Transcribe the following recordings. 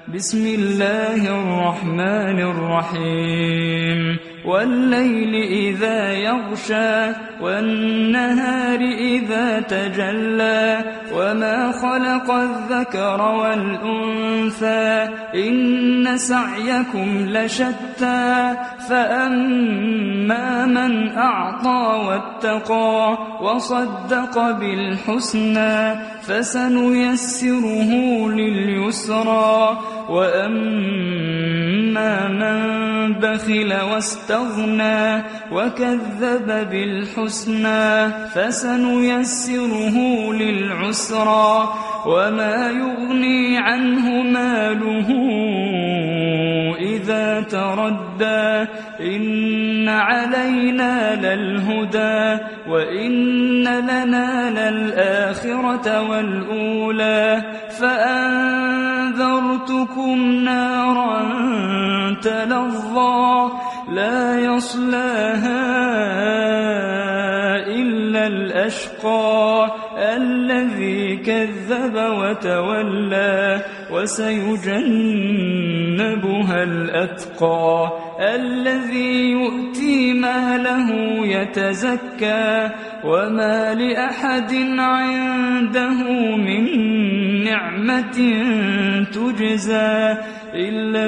بسم الله الرحمن الرحيم والليل إذا يغشى والنهار إذا تجلى وما خلق الذكر والأنثى إن سعيكم لشتى فأما من أعطى واتقى وصدق بالحسنى فسنيسره لليسرى وأما من بخل واستغنى وكذب بالحسنى فسنيسره للعسرى وما يغني عنه ماله إذا تردى إن علينا للهدى وإن لنا للآخرة والأولى فأنذرتكم نارا تلظى لا يصلاها إلا الأشقى الذي كذب وتولى وسيجنبها الأتقى الذي يؤتي ماله يتزكى وما لأحد عنده من نعمة تجزى إلا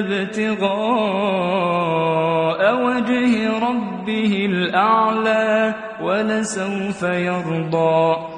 ابتغاء وجه ربه الأعلى ولسوف يرضى